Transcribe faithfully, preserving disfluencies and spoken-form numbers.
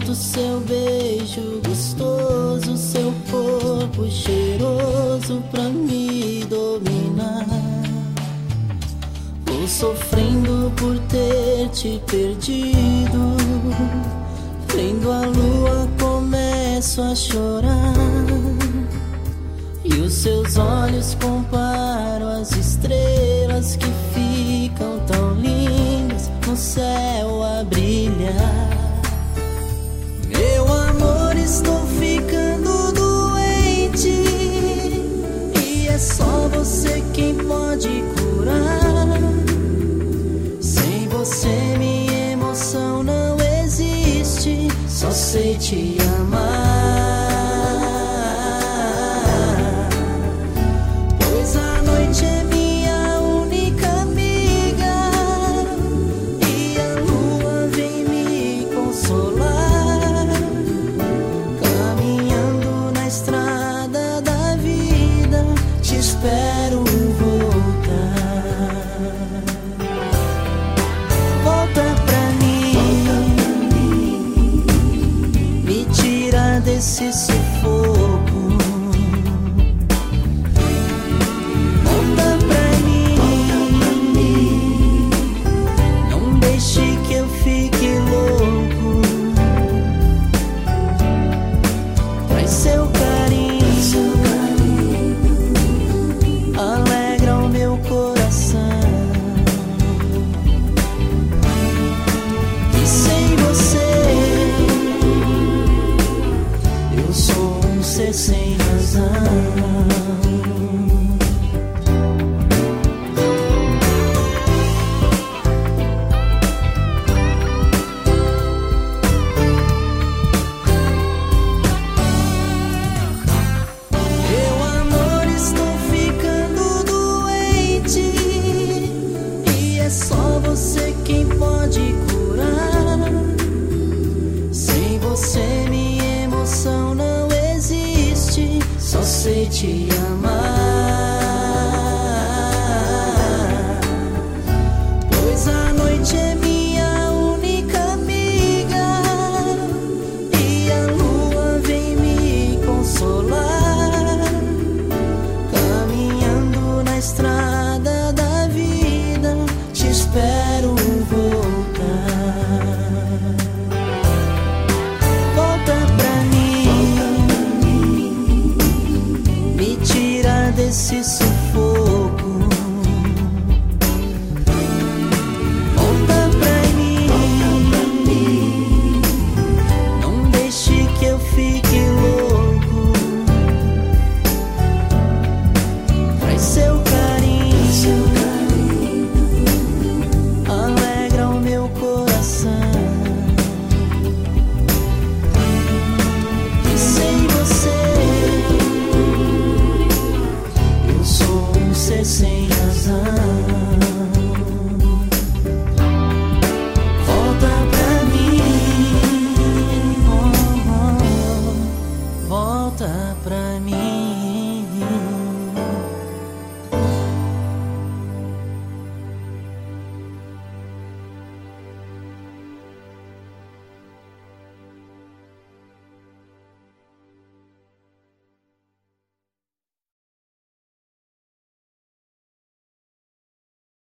volto, seu beijo gostoso, seu corpo cheiroso pra me dominar. Vou sofrendo por ter te perdido, vendo a lua começo a chorar, e os seus olhos comparam as estrelas que ficam tão lindas no céu a brilhar. Meu amor, estou ficando doente, e é só você quem pode curar. Sem você minha emoção não existe, só sei te amar. Pois a noite é minha única amiga, e a lua vem me consolar. Caminhando na estrada da vida, te espero voltar. Volta pra mim, me tira desse sufoco. Volta pra mim, não deixe que eu fique louco. Traz seu carinho, alegra o meu coração. E sem você eu sou um ser sem razão. Meu amor, estou ficando doente, e é só você quem pode curar. Sem você minha emoção não existe, só sei te amar. Pois a noite é minha única amiga, e a lua vem me consolar. Caminhando na estrada da vida, te espero voltar. Volta pra mim, me tira desse sufoco. Volta pra mim, não deixe que eu fique louco. Traz seu carinho, alegra o meu coração. E sem você eu sou um ser sem razão. Volta pra mim, oh, oh, volta pra mim.